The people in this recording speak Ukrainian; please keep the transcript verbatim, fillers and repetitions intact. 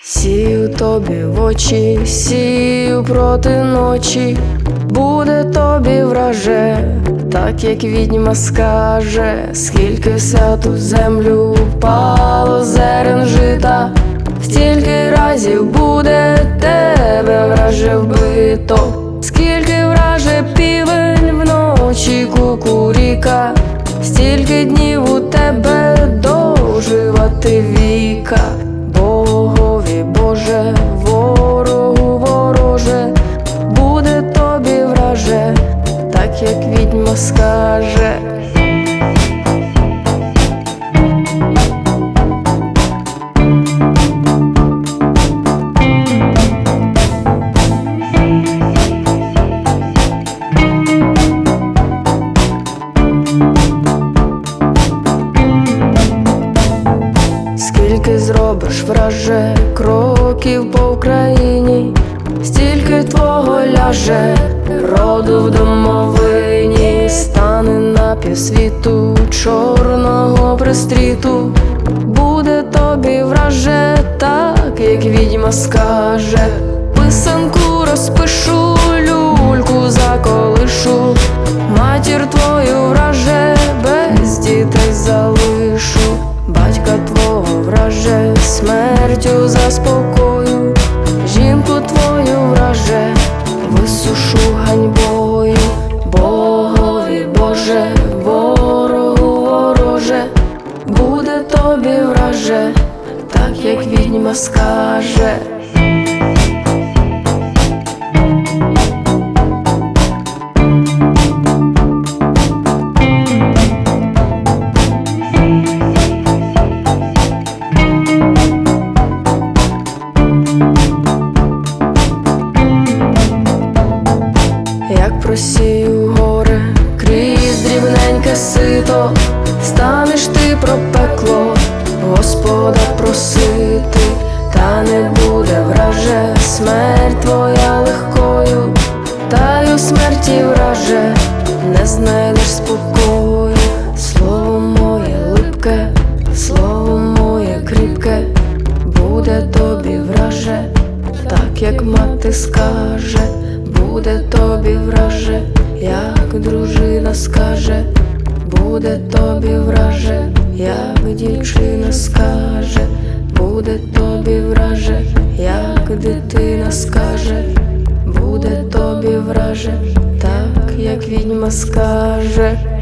Сію тобі в очі, сію проти ночі, буде тобі враже, так як відьма скаже. Скільки вся ту землю впало зерен жита, стільки разів буде тебе враже вбито. Скільки враже півень вночі кукуріка, стільки днів у тебе доживати віка. Богові Боже, ворогу вороже, буде тобі враже, так як відьма скаже. Скільки зробиш, враже, кроків по Україні, стільки твого ляже роду в домовині. Стане на півсвіту чорного пристріту, буде тобі враже, так як відьма скаже. Писанку розпишу, люльку заколишу, матір твою враже, без дітей залишу. Батька твого враже, смертю заспокою, жінку твою враже, висушу ганьбою. Богові Боже, ворогу вороже, буде тобі враже, так як відьма скаже. Як просію горе крізь дрібненьке сито, станеш ти про пекло Господа просити. Та не буде враже смерть твоя легкою, та й у смерті враже не знайдеш спокою. Слово моє липке, слово моє кріпке, буде тобі враже, так як мати скаже. Буде тобі враже, як дружина скаже, буде тобі враже, як дівчина скаже, буде тобі враже, як дитина скаже, буде тобі враже, так як відьма скаже.